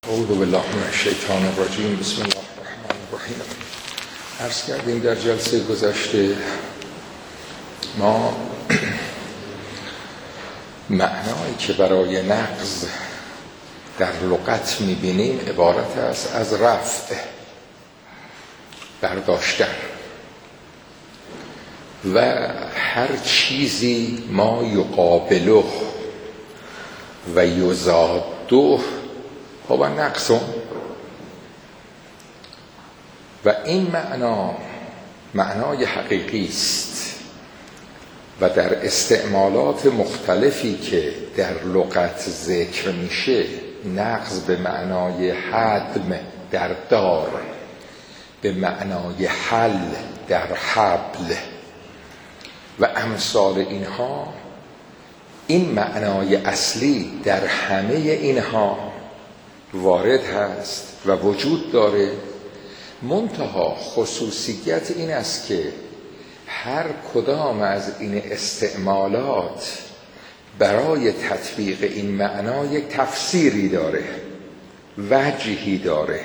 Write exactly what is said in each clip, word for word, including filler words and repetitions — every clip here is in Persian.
اعوذ بالله من الشیطان الرجیم. بسم الله الرحمن الرحیم. عرض کردیم در جلسه گذشته ما معنایی که برای نقض در لغت میبینیم عبارت است از رفع، برداشتن و هر چیزی ما یقابله و یزاده هو نقص. و این معنا معنای حقیقی است و در استعمالات مختلفی که در لغت ذکر میشه نقض به معنای هدم در دار، به معنای حل در حبل و امثال اینها، این معنای اصلی در همه اینها وارد هست و وجود داره. منتها خصوصیت این است که هر کدام از این استعمالات برای تطبیق این معنا یک تفسیری داره، وجهی داره.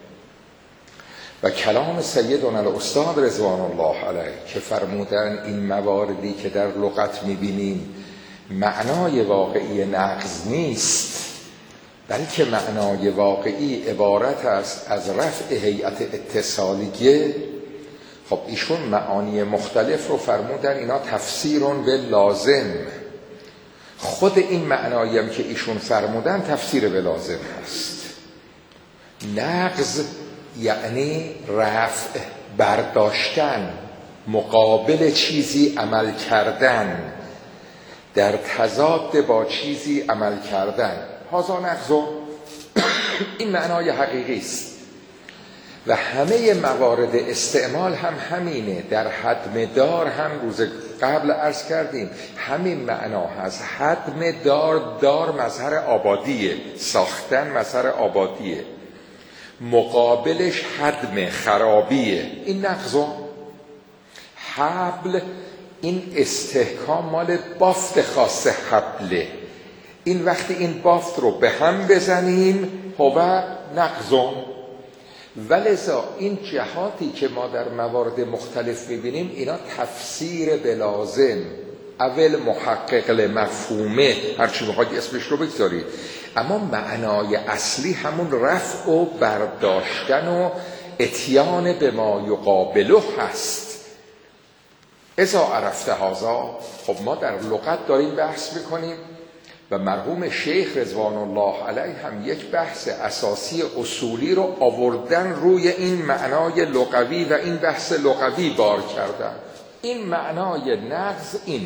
و کلام سیدنا الاستاد رضوان الله علیه که فرمودن این مواردی که در لغت میبینیم معنای واقعی نقض نیست، بلکه معنای واقعی عبارت است از رفع هیئت اتصالیه. خب ایشون معانی مختلف رو فرمودن، اینا تفسیرون به لازم. خود این معنایی هم که ایشون فرمودن تفسیر به لازم هست. نقض یعنی رفع، برداشتن، مقابل چیزی عمل کردن، در تضاد با چیزی عمل کردن. هذا نقض. این معنای حقیقی است و همه موارد استعمال هم همینه. در هدم دار هم روز قبل عرض کردیم همین معنا هست. هدم دار، دار مظهر آبادیه، ساختن مظهر آبادیه، مقابلش هدم، خرابیه. این نقض. حبل، این استحکام مال بافت خاص حبله. این وقتی این بافت رو به هم بزنیم هو نقض. ولذا این جهاتی که ما در موارد مختلف میبینیم اینا تفسیر بلازم، اول محقق لمفهومه، هرچی بخواید اسمش رو بگذارید، اما معنای اصلی همون رفع و برداشتن و اتیان به ما یقابله هست. اذا عرفت هذا، خب ما در لغت داریم بحث میکنیم و مرحوم شیخ رضوان الله علیه هم یک بحث اساسی اصولی رو آوردن روی این معنای لغوی و این بحث لغوی بار کردن. این معنای نقض اینه.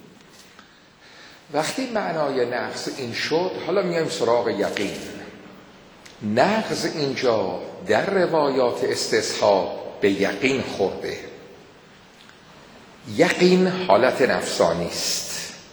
وقتی معنای نقض این شد، حالا میایم سراغ یقین. نقض اینجا در روایات استصحاب به یقین خورده. یقین حالت نفسانی است.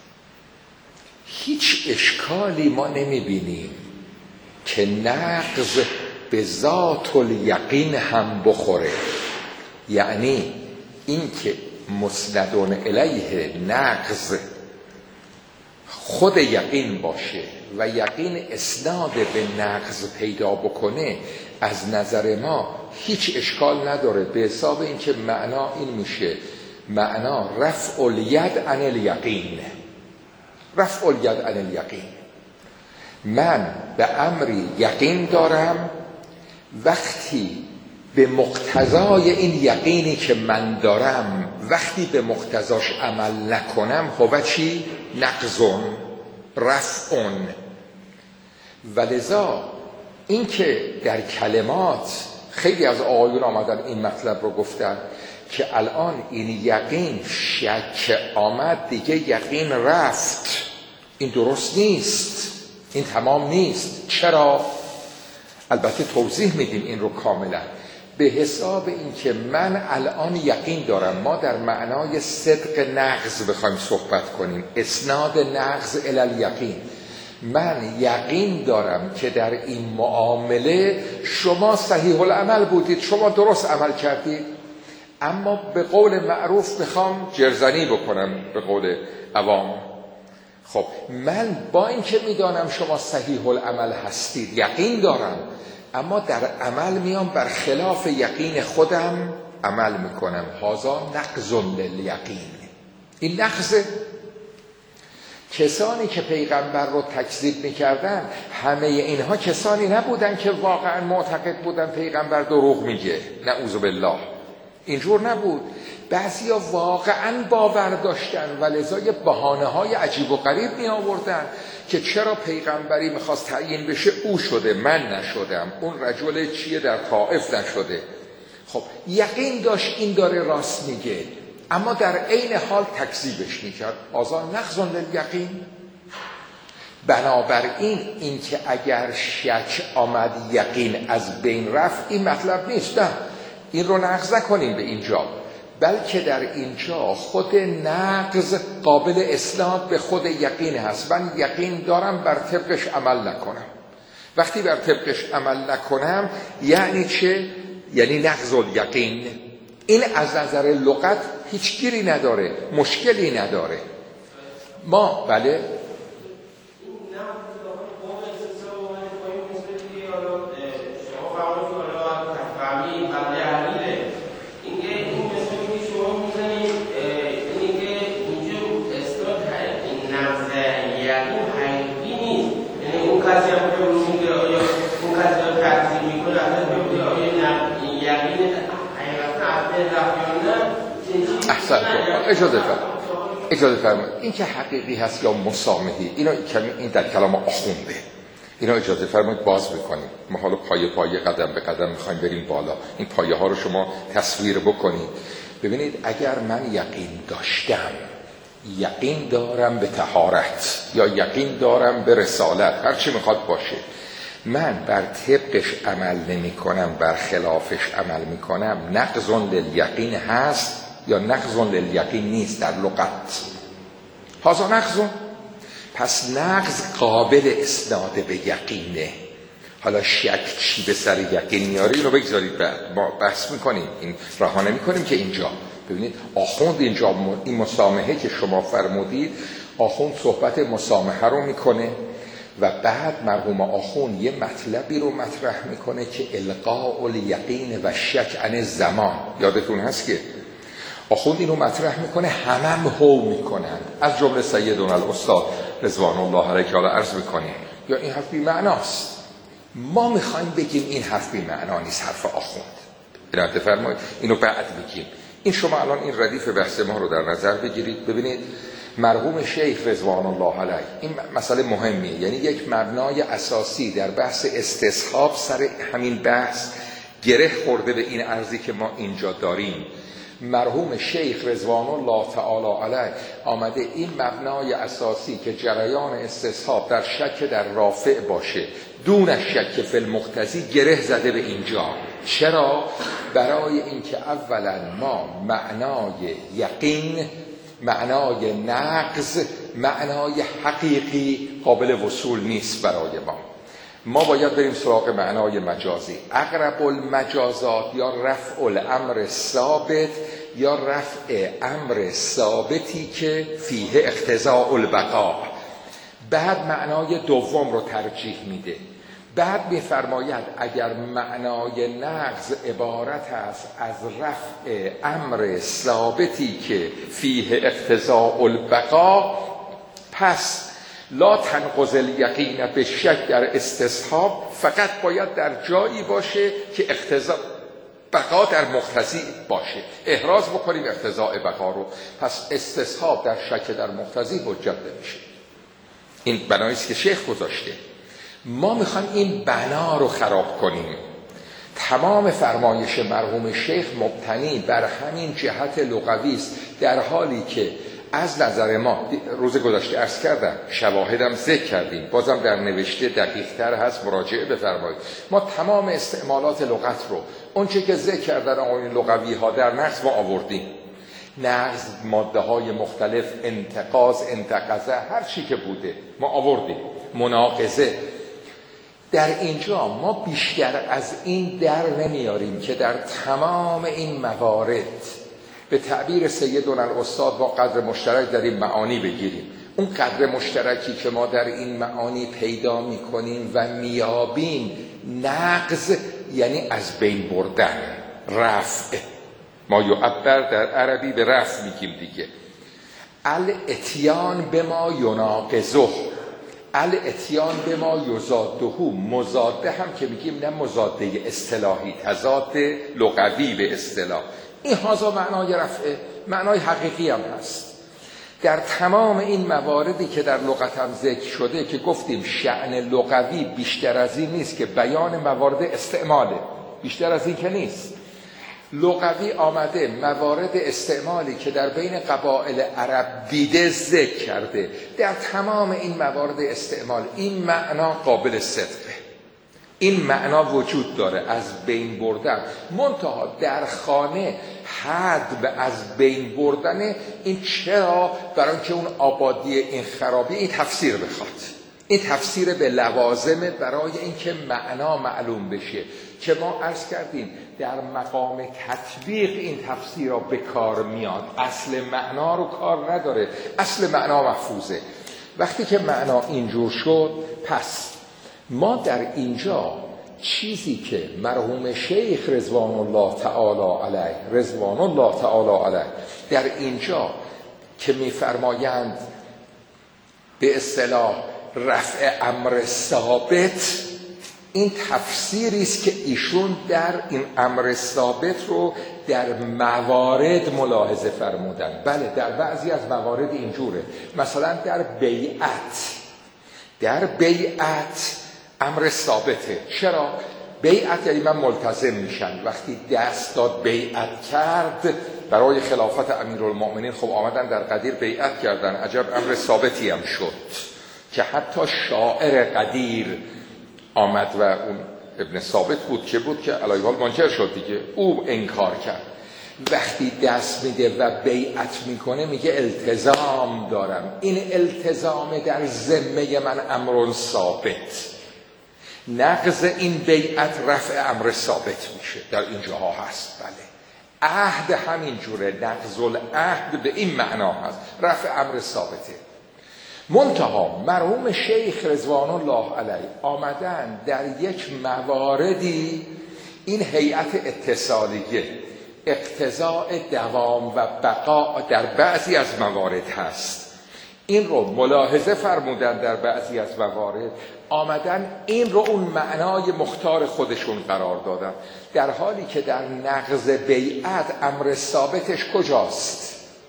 هیچ اشکالی ما نمیبینیم که نقض به ذات الیقین هم بخوره. یعنی این که مسندون الیه نقض خود یقین باشه و یقین اسناد به نقض پیدا بکنه، از نظر ما هیچ اشکال نداره. به حساب این که معنا این میشه، معنا رفع الید عن الیقین. رفع الید عن الیقین، من به امری یقین دارم، وقتی به مقتضای این یقینی که من دارم وقتی به مقتضاش عمل نکنم هو چی؟ نقضون، رفعون. ولذا این که در کلمات خیلی از آقایون آمدن این مطلب رو گفتن که الان این یقین شک آمد دیگه یقین رفت، این درست نیست، این تمام نیست. چرا؟ البته توضیح میدیم این رو کاملا. به حساب این که من الان یقین دارم، ما در معنای صدق نقض بخوایم صحبت کنیم، اسناد نقض الی الیقین، من یقین دارم که در این معامله شما صحیح العمل بودید، شما درست عمل کردید، اما به قول معروف میخوام جرزنی بکنم، به قول عوام خب من با اینکه میدانم شما صحیح العمل هستید، یقین دارم، اما در عمل میام بر خلاف یقین خودم عمل میکنم. هذا نقض للیقین. این نقض. کسانی که پیغمبر رو تکذیب میکردن همه اینها کسانی نبودن که واقعا معتقد بودن پیغمبر دروغ میگه، نعوذ بالله. اینجور نبود. بعضیا واقعا باور داشتن و لذا بهانه های عجیب و غریب می آوردن که چرا پیغمبری میخواست تعیین بشه او شده من نشدم، اون رجل چیه در طائف نشده. خب یقین داشت این داره راست میگه، اما در عین حال تکذیبش میکرد. آزان نقض للیقین. بنابراین این که اگر شک آمد یقین از بین رفت این مطلب نیست، نه این رو نقض نکنیم به اینجا، بلکه در اینجا خود نقض قابل اسناد به خود یقین هست. من یقین دارم بر طبقش عمل نکنم. وقتی بر طبقش عمل نکنم یعنی چه؟ یعنی نقض الیقین. این از نظر لغت هیچ گیری نداره، مشکلی نداره. ما بله احسن کنم. اجازه فرمایید اجازه فرمایید این که حقیقی هست یا مسامحی، اینا کمی این در کلام آخونده، اینا اجازه فرمایید باز بکنیم. ما حالا پایه پایه قدم به قدم میخوایم بریم بالا. این پایه ها رو شما تصویر بکنید. ببینید اگر من یقین داشتم، یقین دارم به طهارت یا یقین دارم به رسالت، هر چی میخواد باشه، من بر طبقش عمل نمی کنم، بر خلافش عمل می کنم، نقض للیقین هست یا نقض للیقین نیست در لغت؟ هذا نقض. پس نقض قابل اسناد به یقینه. حالا شک چی به سر یقین میاره اینو بگذارید بعد ما بحث میکنیم، این رها نمیکنیم که اینجا. ببینید آخوند اینجا این مسامحه که شما فرمودید، آخوند صحبت مسامحه رو میکنه و بعد مرحوم آخوند یه مطلبی رو مطرح میکنه که القاء الیقین و شک عن زمان. یادتون هست که آخوند اینو مطرح میکنه، همم هو میکنن، از جمله سیدنا الاستاد رضوان الله علیه که حالا عرض میکنیم یا این حرف بی معناست. ما میخوایم بگیم این حرف بی معنا نیست، حرف آخوند. اینو بفرمایید، اینو بعد بگیم. این شما الان این ردیف بحث ما رو در نظر بگیرید. ببینید مرحوم شیخ رضوان الله علیه، این مسئله مهمیه، یعنی یک مبنای اساسی در بحث استصحاب سر همین بحث گره خورده به این عرضی که ما اینجا داریم. مرحوم شیخ رضوان الله تعالی علیه آمده این مبنای اساسی که جریان استصحاب در شک در رافع باشه دون شک فی المقتضی گره زده به اینجا. چرا؟ برای اینکه اولا ما معنای یقین، معنای نقض، معنای حقیقی قابل وصول نیست برای ما. ما باید بریم سراغ معنای مجازی. اقرب المجازات یا رفع الامر ثابت یا رفع امر ثابتی که فیه اقتضاء البقاء. بعد معنای دوم رو ترجیح میده. بعد میفرماید اگر معنای نقض عبارت است از رفع امر ثابتی که فیه اقتضاء البقاء، پس لا تنقض الیقین به شک در استصحاب، فقط باید در جایی باشه که اقتضاء بقا در مقتضی باشه. احراز بکنیم اقتضاء بقا رو، پس استصحاب در شک در مقتضی حجت نمیشه. این بناییست که شیخ گذاشته. ما میخوایم این بنا رو خراب کنیم. تمام فرمایش مرحوم شیخ مبتنی بر همین جهت لغوی است، در حالی که از نظر ما روز گذشته عرض کردم، شواهدم ذکر کردیم، بازم در نوشته دقیق‌تر هست، مراجعه بفرمایید. ما تمام استعمالات لغت رو، اون چه که ذکر کردن آقایون لغوی ها در نقض ما آوردیم. نقض ماده های مختلف، انتقاض، انتقضه، هر چی که بوده ما آوردیم. مناقضه. در اینجا ما بیشتر از این در نمیاریم که در تمام این موارد به تعبیر سیدنا الاستاد با قدر مشترک در این معانی بگیریم. اون قدر مشترکی که ما در این معانی پیدا میکنیم و میابیم، نقض یعنی از بین بردن، رفع، ما یعبر در عربی به رفع میگیم دیگه. الاتیان به ما یناقضه، الاتیان به ما یزاده، مزاده هم که میگیم نه مزاده اصطلاحی، تضاد لغوی به اصطلاح، این هازا معنای رفع، معنای حقیقی هم هست. در تمام این مواردی که در لغت هم ذکر شده که گفتیم شأن لغوی بیشتر از این نیست که بیان موارد استعماله، بیشتر از این که نیست. لغوی آمده موارد استعمالی که در بین قبایل عرب دیده ذکر کرده، در تمام این موارد استعمال این معنا قابل صدقه، این معنا وجود داره، از بین بردن. منتها در خانه حد به از بین بردن، این چرا؟ برای اینکه اون آبادی این خرابی این تفسیر بخواد، این تفسیر به لوازمه برای اینکه معنا معلوم بشه، که ما عرض کردیم در مقام تطبیق این تفسیر را به کار میاد، اصل معنا رو کار نداره، اصل معنا محفوظه. وقتی که معنا اینجور شد، پس ما در اینجا چیزی که مرحوم شیخ رضوان الله تعالی علیه رضوان الله تعالی علیه در اینجا که میفرمایند به اصطلاح رفع امر ثابت، این تفسیری است که ایشون در این امر ثابت رو در موارد ملاحظه فرمودن. بله در بعضی از موارد اینجوره، مثلا در بیعت، در بیعت امر ثابته. چرا؟ بیعت یعنی من ملتزم میشن، وقتی دست داد بیعت کرد برای خلافت امیرالمؤمنین، خب آمدن در قدیر بیعت کردن، عجب امر ثابتی هم شد که حتی شاعر قدیر آمد و اون ابن ثابت بود که بود که علیه حال منکر شد دیگه، او انکار کرد. وقتی دست میده و بیعت میکنه میگه التزام دارم، این التزام در ذمه من امر ثابت، نقض این بیعت رفع امر ثابت میشه، در اینجاها هست. بله عهد همین جوره، نقض العهد به این معنا هست، رفع امر ثابته. منتها مرحوم شیخ رضوان الله علیه آمدن در یک مواردی این هیئت اتصالیه، اقتضاء دوام و بقا در بعضی از موارد هست، این رو ملاحظه فرمودن. در بعضی از موارد آمدن این رو اون معنای مختار خودشون قرار دادن، در حالی که در نقض بیعت امر ثابتش کجاست؟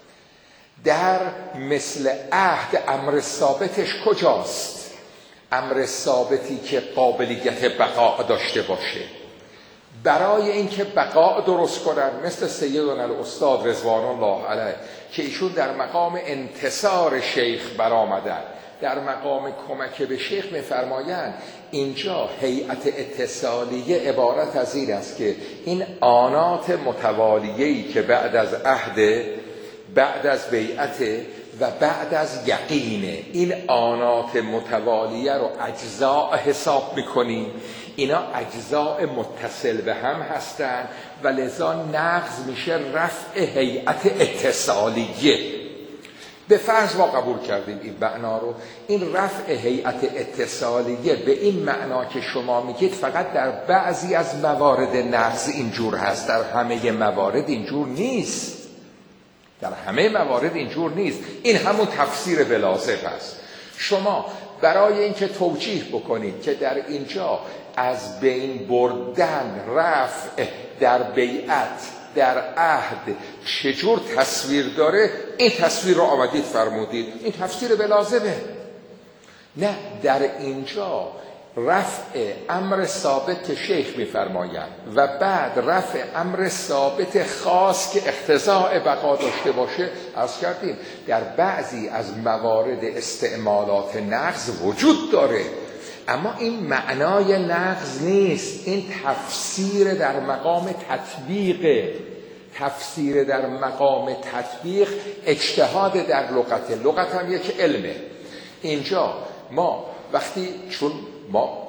در مثل عهد امر ثابتش کجاست؟ امر ثابتی که قابلیت بقا داشته باشه. برای اینکه بقا درست کنن مثل سیدنا الاستاد رضوان الله علیه که ایشون در مقام انتصار شیخ برآمدن، در مقام کمک به شیخ میفرمایند اینجا هیئت اتصالیه عبارت از این است که این آنات متوالیه‌ای که بعد از عهد، بعد از بیعت و بعد از یقینه، این آنات متوالیه رو اجزاء حساب میکنیم، اینا اجزاء متصل به هم هستن و لذا نقض میشه رفع هیئت اتصالیه. به فرض ما قبول کردیم این معنا رو، این رفع هیئت اتصالیه به این معنا که شما میگید فقط در بعضی از موارد نقض اینجور هست، در همه موارد اینجور نیست، در همه موارد اینجور نیست. این همون تفسیر بلازم هست. شما برای اینکه توجیه بکنید که در اینجا از بین بردن رفع در بیعت در عهد چجور تصویر داره، این تصویر رو آمدید فرمودید، این تفسیر بلازمه. نه، در اینجا رفع امر ثابت شیخ میفرمایند و بعد رفع امر ثابت خاص که اقتضاء بقا داشته باشه. عرض کردیم در بعضی از موارد استعمالات نقض وجود داره، اما این معنای نقض نیست، این تفسیر در مقام تطبیق، تفسیر در مقام تطبیق اجتهاد در لغت، لغت هم یک علمه. اینجا ما وقتی چون ما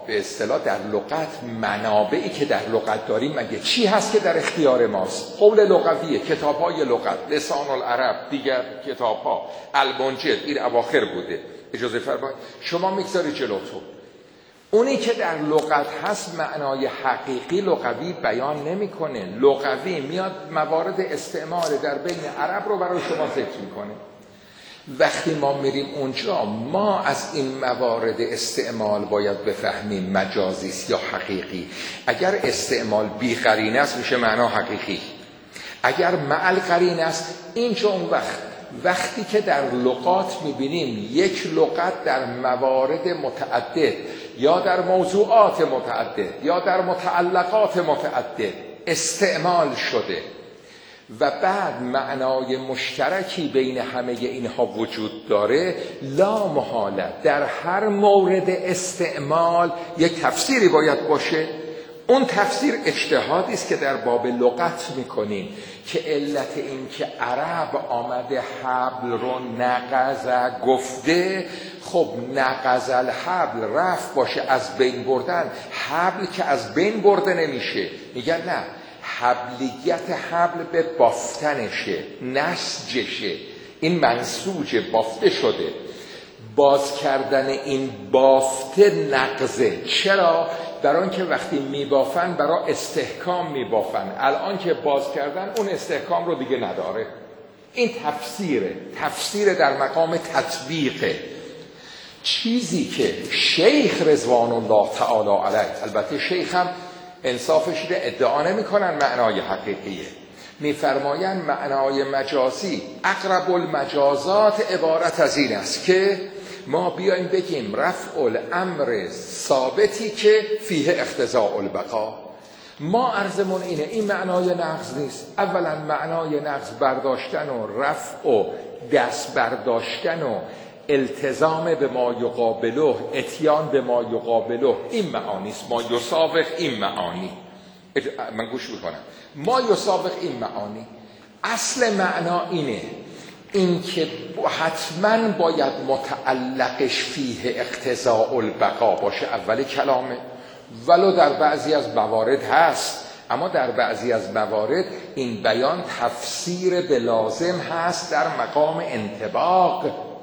به اصطلاح در لغت منابعی که در لغت داریم مگه چی هست که در اختیار ماست؟ قول لغویه، کتاب‌های لغت، لسان العرب، دیگر کتاب‌ها، المنجد، این اواخر بوده. اجازه فرمایید شما میگذاری جلوتون. اونی که در لغت هست معنای حقیقی لغوی بیان نمیکنه. لغوی میاد موارد استعمال در بین عرب رو برای شما ذکر میکنه. وقتی ما میریم اونجا ما از این موارد استعمال باید بفهمیم مجازی است یا حقیقی. اگر استعمال بی قرینه است میشه معنا حقیقی، اگر معل قرینه است اینجا اون وقت وقتی که در لغات میبینیم یک لغت در موارد متعدد یا در موضوعات متعدد یا در متعلقات متعدد استعمال شده و بعد معنای مشترکی بین همه اینها وجود داره، لا محاله در هر مورد استعمال یک تفسیری باید باشه. اون تفسیر اجتهادی است که در باب لغت میکنیم که علت این که عرب آمده حبل رو نقض گفته، خب نقض الحبل رفت باشه از بین بردن، حبل که از بین برده نمیشه. میگن نه، حبلیت حبل به بافتنشه، نسجشه، این منسوج بافته شده. باز کردن این بافته نقضه. چرا؟ برای آنکه وقتی میبافن برای استحکام میبافن، الان که باز کردن اون استحکام رو دیگه نداره. این تفسیره، تفسیر در مقام تطبیقه. چیزی که شیخ رضوان الله تعالی علیه، البته شیخ هم انصافش رو ادعا نمی کنن معنای حقیقیه، میفرمایند معنای مجازی اقرب المجازات عبارت از این است که ما بیایم بگیم رفع الامر ثابتی که فیه اقتضاء البقا. ما عرضمون اینه این معنای نقض نیست. اولا معنای نقض برداشتن و رفع و دست برداشتن و التزام به ما یقابله، اتیان به ما یقابله، این معانی است. ما یسابق این معانی، من گوش میکنم، ما یسابق این معانی. اصل معنا اینه، این که حتما باید متعلقش فیه اقتضاء البقا باشه اول کلامه، ولو در بعضی از موارد هست، اما در بعضی از موارد این بیان تفسیر به لازم هست در مقام انطباق.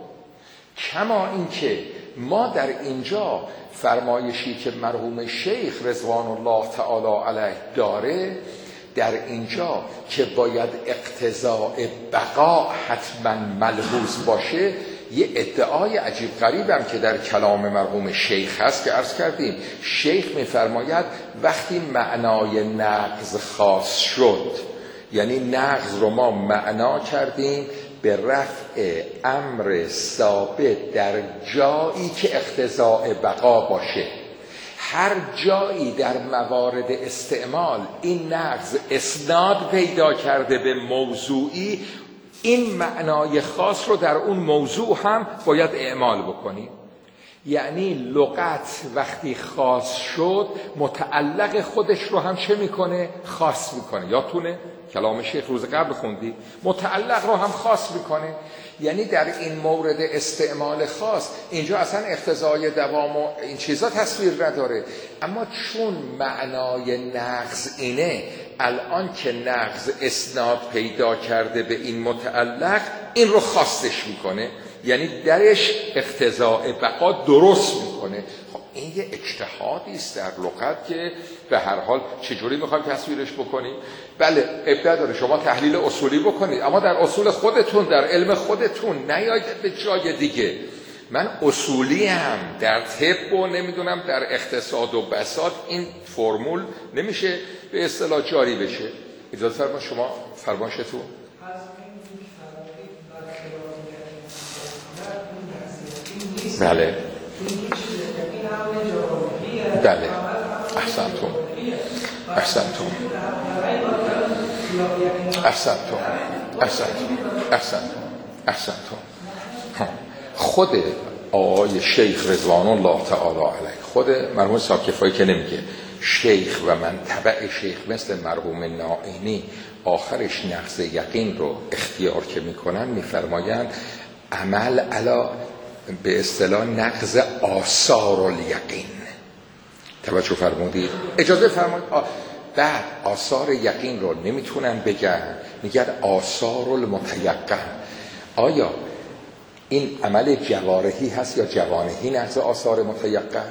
کما این که ما در اینجا فرمایشی که مرحوم شیخ رضوان الله تعالی علیه داره در اینجا که باید اقتضاء بقا حتما ملحوظ باشه، یه ادعای عجیب غریبم که در کلام مرحوم شیخ هست که عرض کردیم. شیخ میفرماید وقتی معنای نقض خاص شد، یعنی نقض رو ما معنا کردیم به رفع امر ثابت در جایی که اقتضاء بقا باشه، هر جایی در موارد استعمال این نقض اسناد پیدا کرده به موضوعی، این معنای خاص رو در اون موضوع هم باید اعمال بکنیم. یعنی لغت وقتی خاص شد متعلق خودش رو هم چه میکنه؟ خاص میکنه. یادتونه کلام شیخ روز قبل خوندی، متعلق رو هم خاص میکنه. یعنی در این مورد استعمال خاص اینجا اصلا اقتضای دوام و این چیزا تصویر نداره، اما چون معنای نقض اینه، الان که نقض اسناد پیدا کرده به این متعلق، این رو خاصش میکنه، یعنی درش اقتضاء بقا درست میکنه. خب این یه اجتهادی است در لغت که به هر حال چجوری میخوایم تصویرش بکنیم؟ بله ابتدا داره شما تحلیل اصولی بکنید، اما در اصول خودتون، در علم خودتون، نیایید به جای دیگه. من اصولی هم در طب و نمیدونم در اقتصاد و بساط این فرمول نمیشه به اصطلاح جاری بشه. اجازه فرما شما فرمایشتون. بله بله احسنتون احسنتون احسنتون احسنتون احسنتون احسنتون خود آقای شیخ رضوان الله تعالی علیه، خود مرحوم ساکفایی که نمیگه شیخ و من تبع شیخ مثل مرحوم نائینی آخرش نقض یقین رو اختیار که میکنن، میفرمایند عمل علا به اصطلاح نقض آثار الیقین، توجه فرمودید؟ اجازه فرمایید. بعد آثار یقین رو نمیتونن بگن، میگن آثار المتیقن. آیا این عمل جوارحی هست یا جوانحی نزد آثار متیقن؟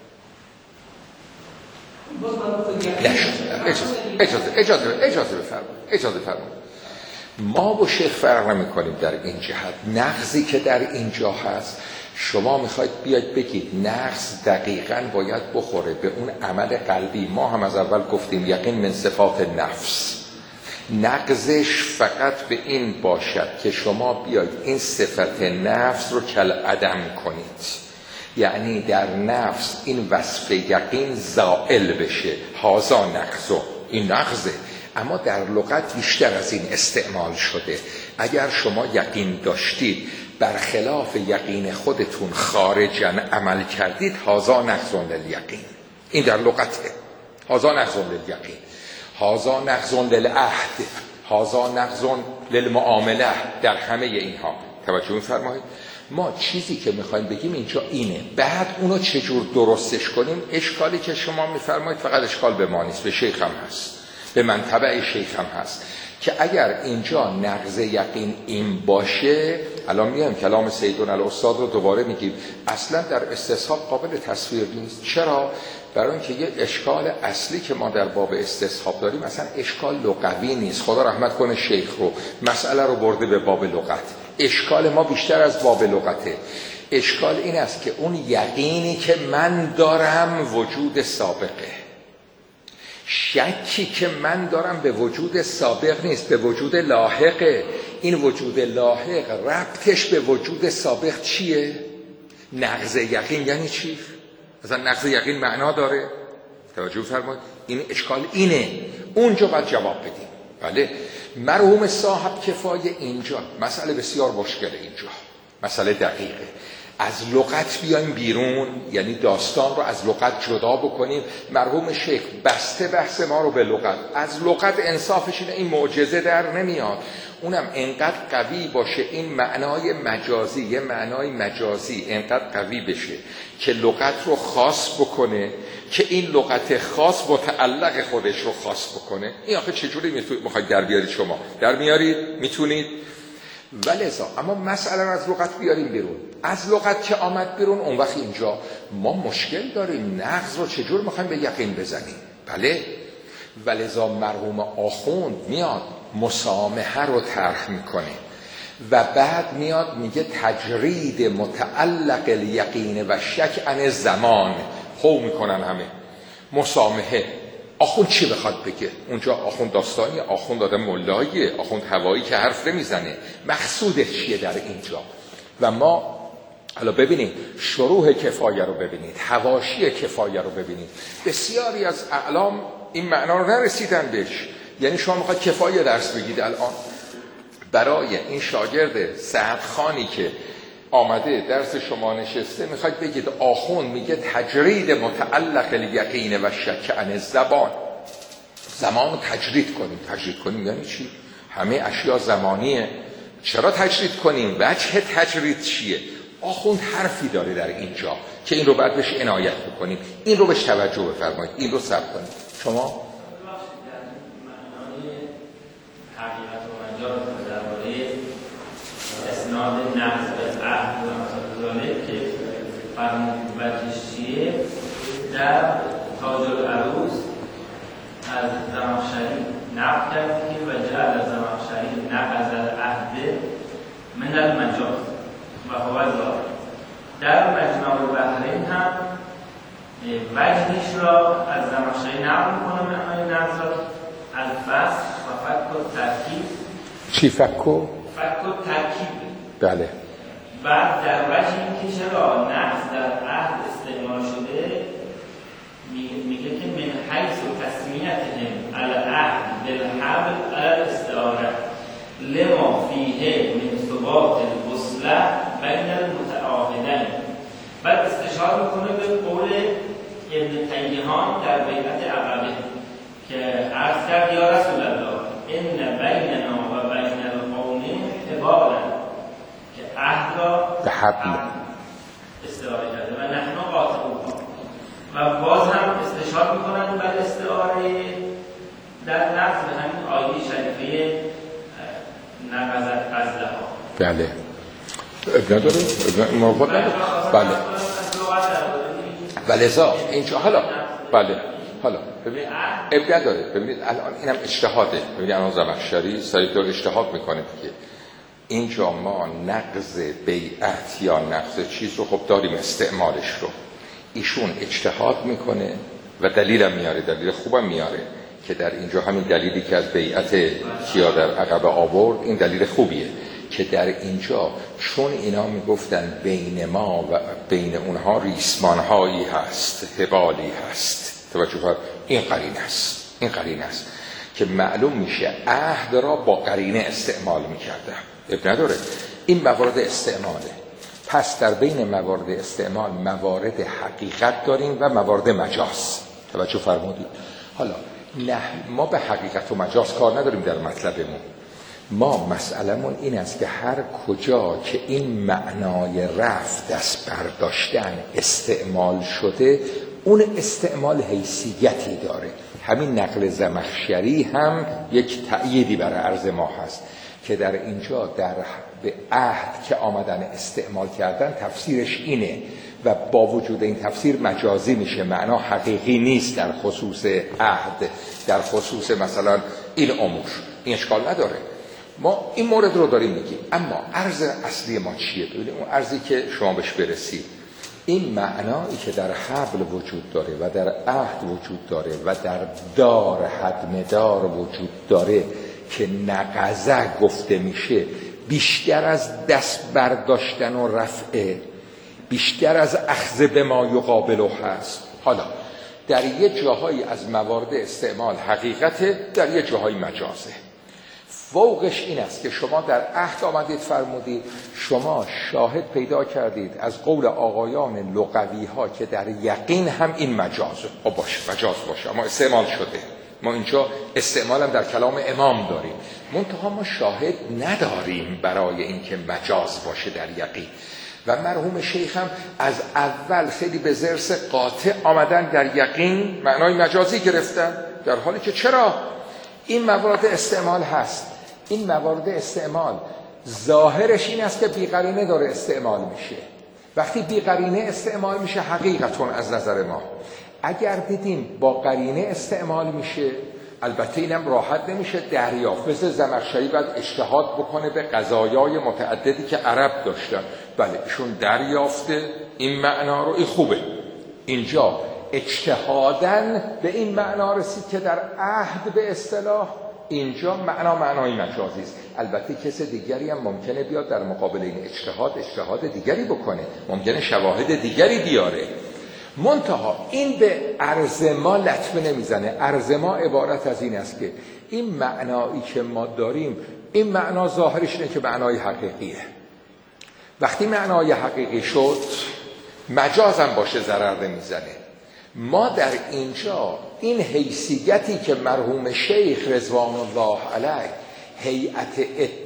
اجازه اجازه اجازه اجازه بفرمایید اجازه فرمایید ما با شیخ فرق نمی کنیم در این جهت. نقضی که در اینجا هست، شما میخواید بیاید بگید نقض دقیقاً باید بخوره به اون عمل قلبی. ما هم از اول گفتیم یقین من صفات نفس، نقضش فقط به این باشد که شما بیاید این صفت نفس رو کل عدم کنید، یعنی در نفس این وصف یقین زائل بشه. هازا نقضه، این نقضه، اما در لغت بیشتر از این استعمال شده. اگر شما یقین داشتید برخلاف یقین خودتون خارجن عمل کردید، هازا نقضون للیقین. این در لغته. هازا نقضون للیقین، هازا نقضون للعهد، هازا نقضون للمعامله. در همه اینها توجه می‌فرمایید. ما چیزی که میخوایم بگیم اینجا اینه. بعد اونو چجور درستش کنیم، اشکالی که شما میفرمایید فقط اشکال به ما نیست، به شیخ هم هست، به منطبع شیخ هم هست، که اگر اینجا نقض یقین این باشه، الان میایم کلام سیدون الاستاد رو دوباره میگیم، اصلا در استصحاب قابل تصویر نیست. چرا؟ برای اینکه یه اشکال اصلی که ما در باب استصحاب داریم اصلا اشکال لغوی نیست. خدا رحمت کنه شیخ رو، مسئله رو برده به باب لغت. اشکال ما بیشتر از باب لغته. اشکال این است که اون یقینی که من دارم وجود سابقه، شکی که من دارم به وجود سابق نیست، به وجود لاحقه. این وجود لاحق ربطش به وجود سابق چیه؟ نقض یقین یعنی چی؟ مثلا نقض یقین معنا داره؟ توجه فرمایید. این اشکال اینه، اونجا باید جواب بدیم. بله، مرحوم صاحب کفایه اینجا مسئله بسیار مشکله. اینجا مسئله دقیقه. از لغت بیایم بیرون، یعنی داستان رو از لغت جدا بکنیم. مرحوم شیخ بسته بحث ما رو به لغت. از لغت انصافش اینه این معجزه در نمیاد، اونم انقدر قوی باشه این معنای مجازی، یه معنای مجازی انقدر قوی بشه که لغت رو خاص بکنه، که این لغت خاص متعلق خودش رو خاص بکنه. این آخه چجوری میخواید در بیارید؟ شما در میارید؟ میتونید؟ ولذا اما مسئله رو از لغت بیاریم بیرون. از لغت که آمد بیرون، اون وقت اینجا ما مشکل داریم. نقض رو چجور میخوایم به یقین بزنیم؟ بله، ولذا مرحوم آخوند میاد مسامحه رو طرح میکنه و بعد میاد میگه تجرید متعلق الیقین و شک عن زمان. هو میکنن همه مسامحه. آخوند چی بخواد بگه؟ اونجا آخوند داستانی، آخوند آدم ملاییه، آخوند هوایی که حرف نمیزنه. مقصودش چیه در اینجا؟ و ما حالا ببینید شروح کفایه رو ببینید، حواشی کفایه رو ببینید. بسیاری از اعلام این معنا رو نرسیدن بهش. یعنی شما میخواید کفایه درس بگید الان برای این شاگرد سعدخانی که آمده درس شما نشسته، میخواید بگید آخوند میگه تجرید متعلق الیقین و شک عن زبان. زمان رو تجرید کنیم. تجرید کنیم یعنی چی؟ همه اشیا زمانیه. چرا تجرید کنیم؟ وجه تجرید چیه؟ آخوند حرفی داره در اینجا که این رو بعد بهش عنایت بکنیم. این رو بهش توجه بفرمایید، این رو ثبت کنید. شما حقیقت و مجاز درباره اسناد نقض به عهد و امثال که فرمود وجهش چیه، در تاج العروس از زمخشری نقل کرد که و جعل زمخشری نقض العهد من المجاز و هو ذلک. در مجمع البحرین هم وجهش را از زمخشری نقل میکنه معنای نقض الفصل و فک و ترکیب. چی فک و؟ فک و ترکیب. بله. بعد در وجه این که چرا نقض در عهد استعمال شده، میگه که من حیث و تسمیتهم علی العهد بالحبل علی الاستعاره لما فیه من ثبات الوصله بین المتعاهدین. بعد استشاره میکنه به قول ابن تیهان در بیعت عقبه که عرض کرد یا رسول الله ان بیننا و بین القوم حبالا، که عهد را به حبل استعاره کرده و نحن قاطعوها. و باز هم بله نداره موافق نداره بله ولذا اینجا حالا بله حالا ببین اب نداره. ببینید الان اینم اجتهاده. ببینید الان زمخشری سریع دور اجتهاد میکنه دیگه. اینجا ما نقض بیعت یا نقض چیز رو خب داریم استعمالش رو. ایشون اجتهاد میکنه و دلیلم میاره، دلیل خوبم میاره که در اینجا همین دلیلی که از بیعت کیا در عقب آورد این دلیل خوبیه که در اینجا چون اینا میگفتن بین ما و بین اونها ریسمانهایی هست، حبالی هست، توجه فرد این قرینه است، این قرینه است که معلوم میشه عهد را با قرینه استعمال میکردن. اب نداره این موارد استعماله. پس در بین موارد استعمال موارد حقیقت داریم و موارد مجاز. توجه فرمودید. حالا نه ما به حقیقت و مجاز کار نداریم در مطلبمون. ما مسئلمون این است که هر کجا که این معنای رفع دست برداشتن استعمال شده اون استعمال حیثیتی داره. همین نقل زمخشری هم یک تأییدی برای عرض ما هست که در اینجا در به عهد که آمدن استعمال کردن تفسیرش اینه و با وجود این تفسیر مجازی میشه، معنا حقیقی نیست در خصوص عهد، در خصوص مثلا این امور این اشکال نداره. ما این مورد رو داریم میگیم. اما عرض اصلی ما چیه؟ ببینید اون عرضی که شما بهش برسید این معنایی که در حبل وجود داره و در عهد وجود داره و در دار حد دار وجود داره که نقضه گفته میشه بیشتر از دست برداشتن و رفعه، بیشتر از اخذ به ما یقابلو هست. حالا در یه جاهایی از موارد استعمال حقیقته، در یه جاهایی مجازه. فوقش این است که شما در عهد آمدید فرمودید شما شاهد پیدا کردید از قول آقایان لغوی ها که در یقین هم این مجازه. خب باشه مجاز باشه اما استعمال شده. ما اینجا استعمال هم در کلام امام داریم، منتها ما شاهد نداریم برای اینکه مجاز باشه در یقین. و مرحوم شیخ هم از اول خیلی به ضرس قاطع آمدن در یقین معنای مجازی گرفتن، در حالی که چرا این موارد استعمال هست. این موارد استعمال ظاهرش این است که بی‌قرینه داره استعمال میشه. وقتی بی‌قرینه استعمال میشه حقیقتون از نظر ما اگر دیدیم با قرینه استعمال میشه البته اینم راحت نمیشه دریافت. مثل زمخشری باید اجتهاد بکنه به قضایای متعددی که عرب داشتن. بله ایشون دریافته این معنا رو، این خوبه. اینجا اجتهادن به این معنا رسید که در عهد به اصطلاح اینجا معنا معنای مجازی است. البته کس دیگری هم ممکنه بیاد در مقابل این اجتهاد اجتهاد دیگری بکنه، ممکنه شواهد دیگری بیاره. منتها این به عرض ما لطمه نمیزنه. عرض ما عبارت از این است که این معنایی که ما داریم این معنا ظاهرش اینه که معنای حقیقیه. وقتی معنای حقیقی شد مجازم باشه ضرر نمیزنه. ما در اینجا این حیثیتی که مرحوم شیخ رضوان الله علیه هیئت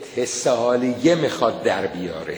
اتصالیه میخواد در بیاره،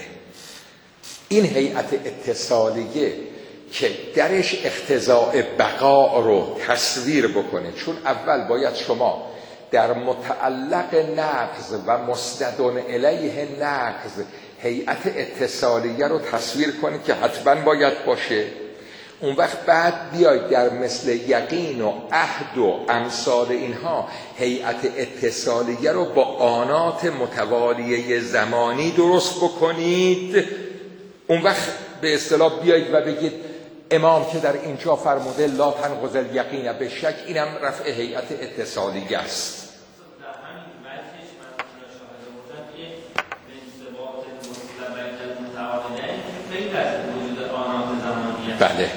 این هیئت اتصالیه که درش اقتضاء بقا رو تصویر بکنه، چون اول باید شما در متعلق نقض و مستند الیه نقض هیئت اتصالیه رو تصویر کنید که حتما باید باشه. اون وقت بعد بیاید در مثل یقین و عهد و امثال اینها هیئت اتصالیه رو با آنات متوالیه زمانی درست بکنید. اون وقت به اصطلاح بیاید و بگید امام که در اینجا فرموده لا تنقض الیقین به شک، اینم رفع هیئت اتصالیه است. بله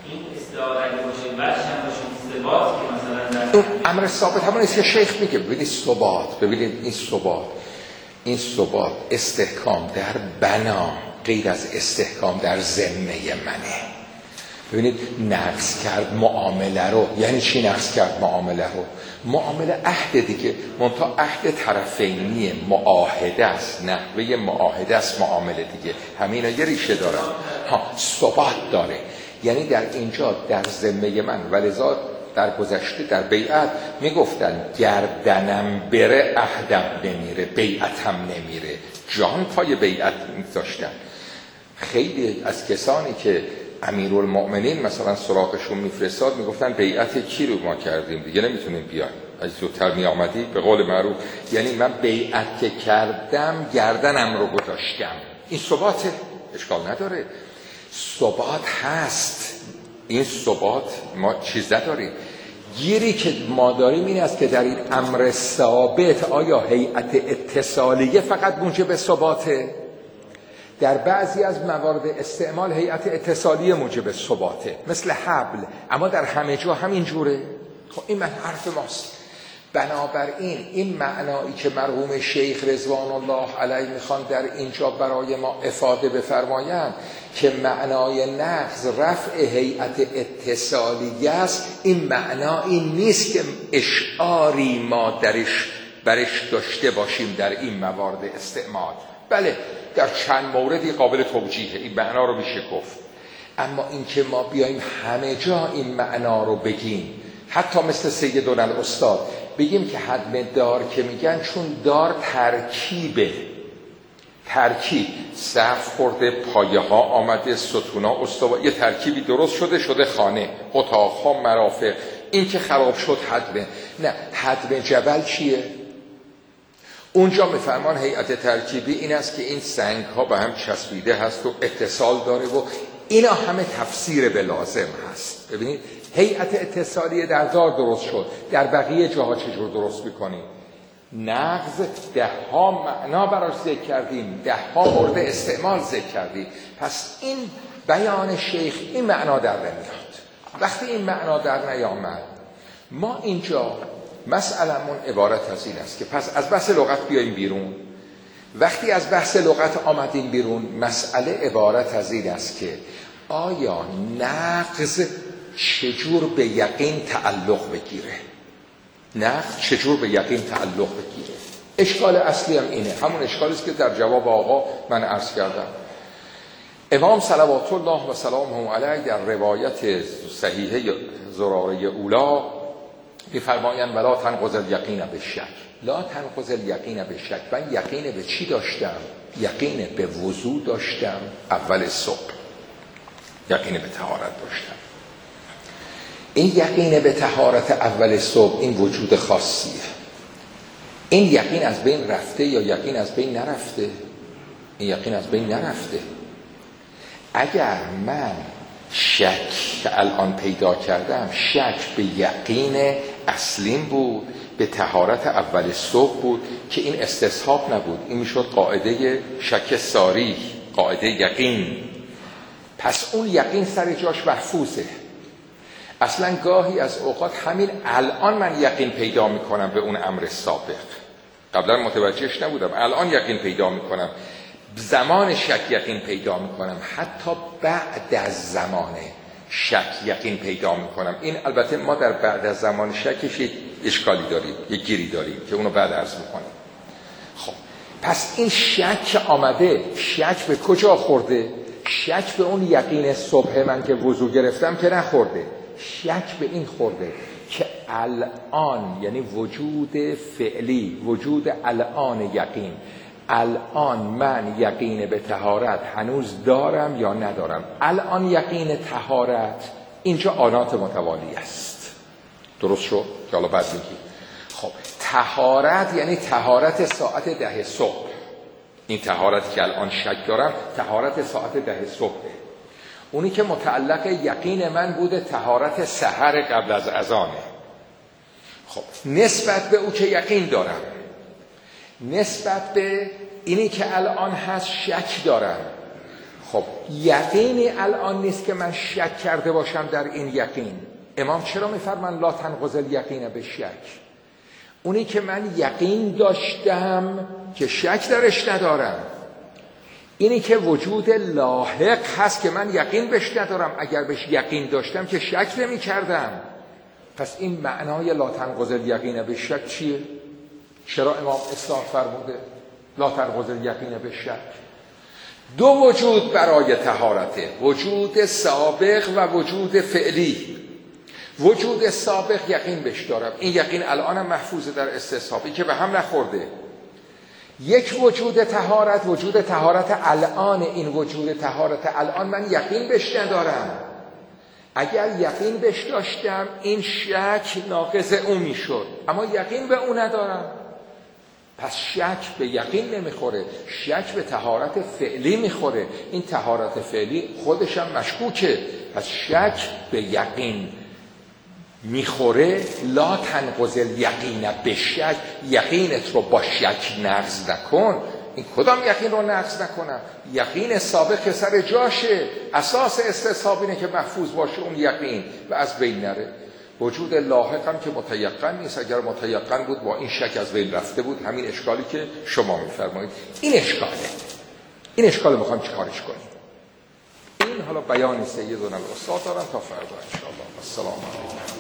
اون امر ثابت همون است که شیخ میگه. ببینید ثبات، ببینید این ثبات این ثبات استحکام در بنا غیر از استحکام در ذمه منه. ببینید نقض کرد معامله رو، یعنی چی نقض کرد معامله رو؟ معامله عهد دیگه، منتها عهد طرفینیه، معاهده است، نحوه معاهده است معامله دیگه. همینا یه ریشه داره ها، ثبات داره. یعنی در اینجا در ذمه من، ولذا در گذشته در بیعت میگفتن گردنم بره عهدم نمیره، بیعتم نمیره، جان پای بیعت میذاشتن. خیلی از کسانی که امیرالمؤمنین مثلا سراغشون میفرستاد میگفتن بیعت کی رو ما کردیم دیگه نمیتونیم بیایم، از زودتر میامدی به قول معروف، یعنی من بیعت که کردم گردنم رو گذاشتم. این ثباته، اشکال نداره، ثبات هست. این ثبات ما چیز نداریم. گیری که ما داریم این است که در این امر ثابت آیا هیئت اتصالیه فقط موجب ثباته؟ در بعضی از موارد استعمال هیئت اتصالیه موجب ثباته، مثل حبل، اما در همه جا همین جوره. خب این من حرف ماست. بنابراین این معنایی که مرحوم شیخ رضوان الله علیه میخوان در اینجا برای ما افاده بفرمایند که معنای نقض رفع هیئت اتصالیه است، این معنایی نیست که اشعاری ما درش برش داشته باشیم در این موارد استعمال. بله در چند موردی قابل توجیهه، این معنا رو میشه گفت، اما این که ما بیایم همه جا این معنا رو بگیم، حتی مثل سیدنا الاستاد بگیم که حتم دار که میگن چون دار ترکیبه، ترکیب سقف خورده، پایه ها آمده، ستونا استوا، یه ترکیبی درست شده شده خانه، اتاقها، مرافق، این که خراب شد حتمه. نه، حتم جبل چیه؟ اونجا میفرمان هیئت ترکیبی این است که این سنگ ها به هم چسبیده هست و اتصال داره و اینا همه تفسیر به لازم هست. ببینید هیئت اتصالیه در دار درست شد، در بقیه جاها چجور درست میکنیم؟ نقض ده ها معنا براش ذکر کردیم، ده ها مورد استعمال ذکر کردیم. پس این بیان شیخ این معنا در نمیاد. وقتی این معنا در نیامد، ما اینجا مسئلمون عبارت از این است که پس از بحث لغت بیاییم بیرون. وقتی از بحث لغت آمدیم بیرون، مسئله عبارت از این است که آیا نقض چجور به یقین تعلق بگیره؟ نقض چجور به یقین تعلق بگیره؟ اشکال اصلی هم اینه، همون اشکالی است که در جواب آقا من عرض کردم. امام صلوات الله و سلامه علیه در روایت صحیحه زراره اولا می‌فرمایند ولا تنقض الیقین بالشک، لا تنقض الیقین بالشک. من یقین به چی داشتم؟ یقین به وضو داشتم اول صبح، یقین به طهارت داشتم. این یقین به طهارت اول صبح این وجود خاصیه. این یقین از بین رفته یا یقین از بین نرفته؟ این یقین از بین نرفته. اگر من شک که الان پیدا کردم شک به یقین اصلیم بود، به طهارت اول صبح بود که این استصحاب نبود، این میشد قاعده شک صریح، قاعده یقین. پس اون یقین سر جاش محفوظه. اصلا گاهی از اوقات همین الان من یقین پیدا میکنم به اون امر سابق، قبلا متوجهش نبودم، الان یقین پیدا میکنم، زمان شک یقین پیدا میکنم، حتی بعد از زمان شک یقین پیدا میکنم. این البته ما در بعد از زمان شکش یک اشکالی داریم، یک گیری داریم که اونو بعد عرض میکنیم. خب پس این شک آمده، شک به کجا خورده؟ شک به اون یقین صبح من که وضو گرفتم که نخورده، شک به این خورده که الان، یعنی وجود فعلی، وجود الان یقین، الان من یقین به طهارت هنوز دارم یا ندارم. الان یقین طهارت اینجا آنات متوالی است. درست شد؟ که حالا بعد میگیم. خب طهارت یعنی طهارت ساعت ده صبح. این طهارتی که الان شک دارم طهارت ساعت ده صبحه. اونی که متعلق یقین من بوده طهارت سحر قبل از اذانه. خب نسبت به او که یقین دارم، نسبت به اینی که الان هست شک دارم. خب یقینی الان نیست که من شک کرده باشم در این یقین. امام چرا میفرمان لا تنقض الیقین بالشک؟ اونی که من یقین داشتم که شک درش ندارم، اینی که وجود لاحق هست که من یقین بهش ندارم، اگر بهش یقین داشتم که شک نمی کردم. پس این معنای لا تنقض الیقین بالشک چیه؟ چرا امام اصلاح فرموده لا تنقض الیقین بالشک؟ دو وجود برای طهارته، وجود سابق و وجود فعلی. وجود سابق یقین بهش دارم، این یقین الانم محفوظه در استصحابی که به هم نخورده. یک وجود طهارت، وجود طهارت الان، این وجود طهارت الان من یقین بهش ندارم. اگر یقین بهش داشتم این شک ناقض اون میشد، اما یقین به اون ندارم. پس شک به یقین نمیخوره، شک به طهارت فعلی میخوره. این طهارت فعلی خودش هم مشکوکه، پس شک به یقین میخوره. لا تنقض الیقین به شک، یقینت رو با شک نقض نکن. این کدام یقین رو نقض نکنم؟ یقین سابق که سر جاشه، اساس استصحاب اینه که محفوظ باشه اون یقین و از بین نره. وجود لاحق هم که متیقن نیست، اگر متیقن بود با این شک از بین رفته بود. همین اشکالی که شما میفرمایید این اشکاله. این اشکال میخوام چیکارش کنیم؟ این حالا بیان سیدنا الاستاد دارم تا فردا ان شاء الله. السلام علیکم.